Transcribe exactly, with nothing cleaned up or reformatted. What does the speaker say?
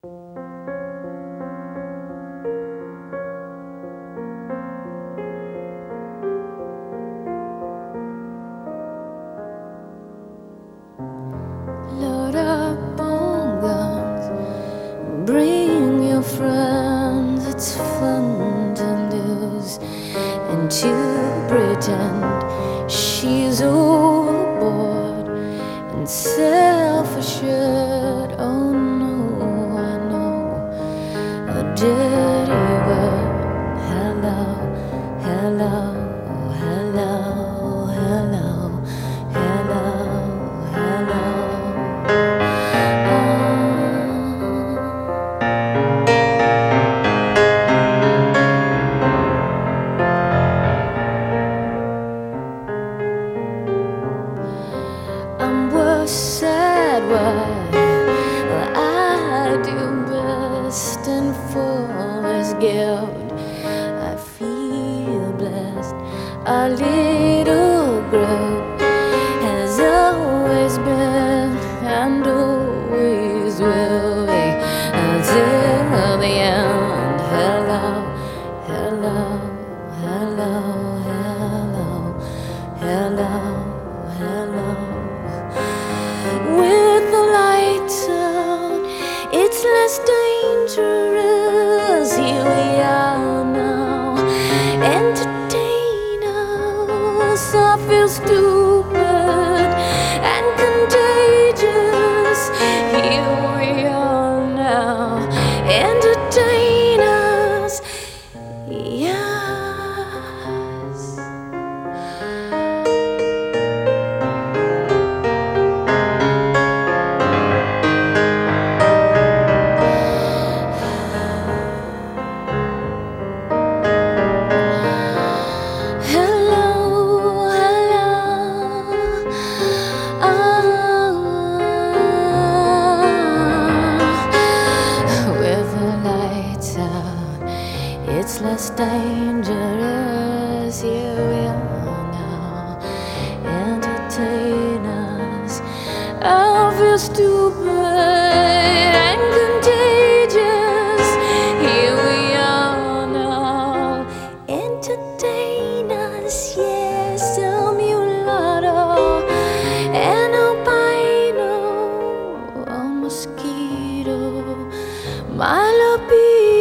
Load up on guns, bring your friends. It's fun to lose and to pretend she's overboard and self-assured. Oh no, I know a dirty word. Hello, hello, hello, hello, hello, hello. I'm worse, sad wife. Well, I do best and full as guilt. I feel blessed. Our little group has always been and always will be until the end. Hello, hello, hello, hello, hello, hello. With the lights out, it's less dangerous. Here we are now, entertainers. I feel stupid and contagious. Here we are now, entertainers. Yes. It's less dangerous. Here we are now, entertainers. I feel stupid and contagious. Here we are now, entertainers. Yes, a mulatto, an albino, a mosquito, my libido.